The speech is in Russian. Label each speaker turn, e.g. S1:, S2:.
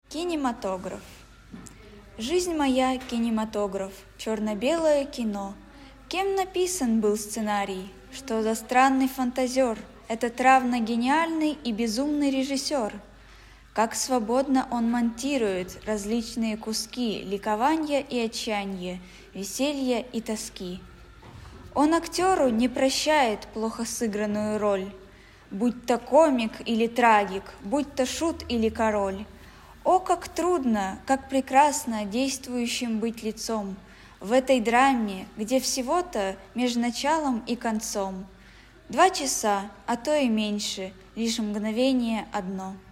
S1: Кинематограф. Жизнь моя — кинематограф, черно-белое кино. Кем написан был сценарий? Что за странный фантазер? Этот равно гениальный и безумный режиссер. Как свободно он монтирует различные куски ликования и отчаяния, веселья и тоски. Он актеру не прощает плохо сыгранную роль, будь то комик или трагик, будь то шут или король. О, как трудно, как прекрасно действующим быть лицом в этой драме, где всего-то между началом и концом 2 часа, а то и меньше, лишь мгновение одно.